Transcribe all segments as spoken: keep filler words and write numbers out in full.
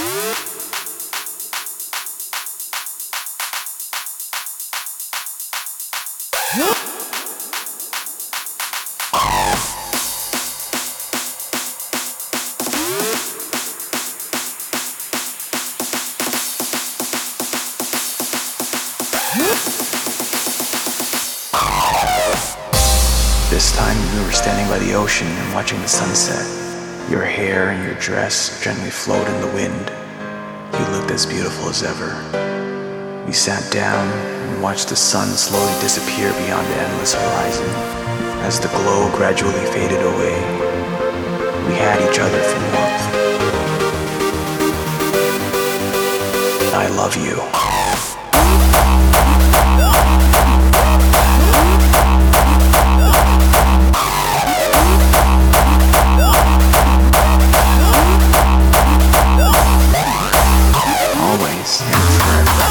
This time we were standing by the ocean and watching the sunset. Your hair and your dress gently flowed in the wind. You looked as beautiful as ever. We sat down and watched the sun slowly disappear beyond the endless horizon. As the glow gradually faded away, we had each other for warmth. I love you. Always and forever.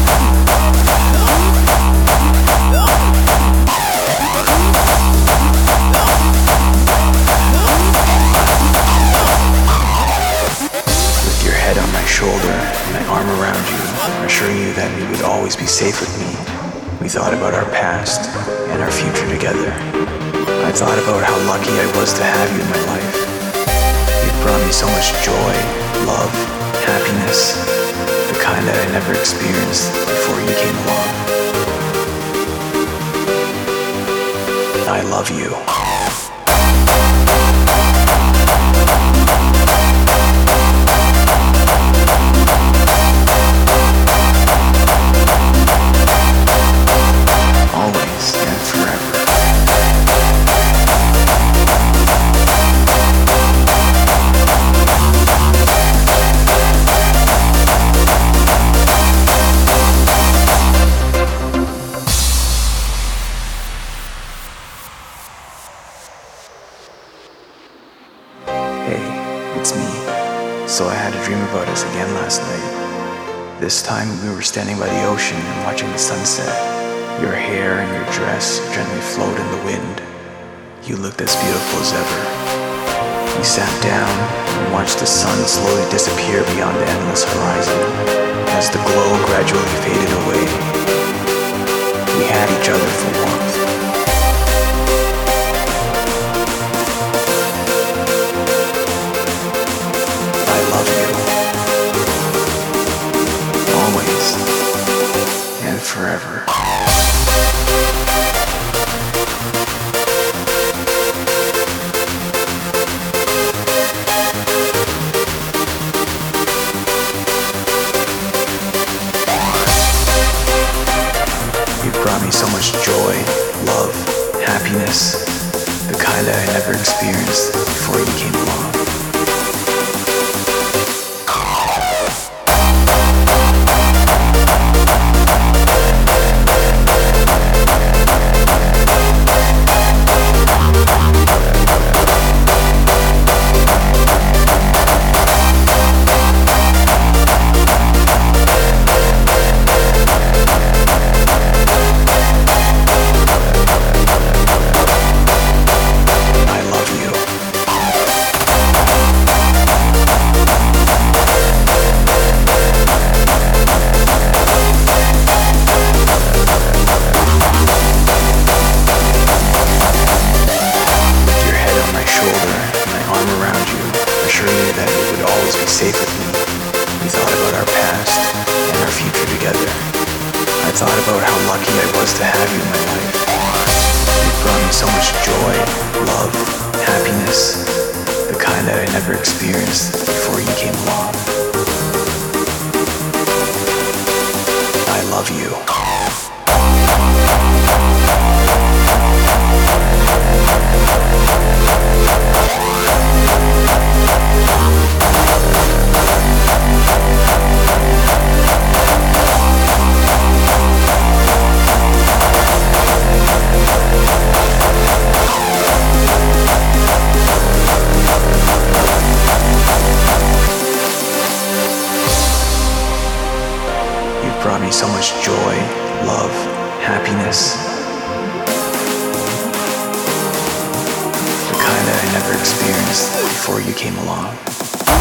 With your head on my shoulder and my arm around you, assuring you that you would always be safe with me, we thought about our past and our future together. I thought about how lucky I was to have you in my life. You brought me so much joy, love, happiness, the kind that I never experienced before you came along. I love you. Always and forever. It's me. So I had a dream about us again last night. This time we were standing by the ocean and watching the sunset. Your hair and your dress gently flowed in the wind. You looked as beautiful as ever. We sat down and watched the sun slowly disappear beyond the endless horizon. As the glow gradually faded away, we had each other for warmth. Forever. You brought me so much joy, love, happiness, the kind that I never experienced before you came along. Safe with me. We thought about our past and our future together. I thought about how lucky I was to have you in my life. You brought me so much joy, love, happiness, the kind that I never experienced before you came along. I love you. Brought me so much joy, love, happiness, the kind that I never experienced before you came along.